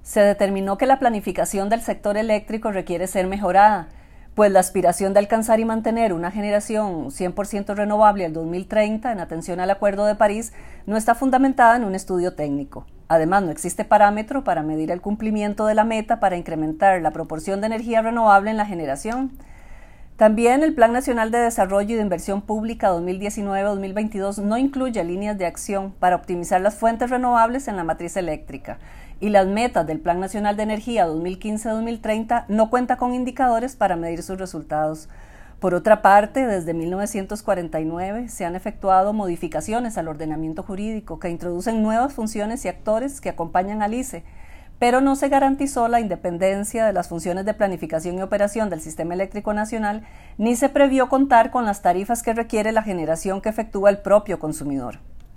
Se determinó que la planificación del sector eléctrico requiere ser mejorada, pues la aspiración de alcanzar y mantener una generación 100% renovable al 2030 en atención al Acuerdo de París no está fundamentada en un estudio técnico. Además, no existe parámetro para medir el cumplimiento de la meta para incrementar la proporción de energía renovable en la generación. También el Plan Nacional de Desarrollo y de Inversión Pública 2019-2022 no incluye líneas de acción para optimizar las fuentes renovables en la matriz eléctrica, y las metas del Plan Nacional de Energía 2015-2030 no cuenta con indicadores para medir sus resultados. Por otra parte, desde 1949 se han efectuado modificaciones al ordenamiento jurídico que introducen nuevas funciones y actores que acompañan al ICE, pero no se garantizó la independencia de las funciones de planificación y operación del Sistema Eléctrico Nacional, ni se previó contar con las tarifas que requiere la generación que efectúa el propio consumidor.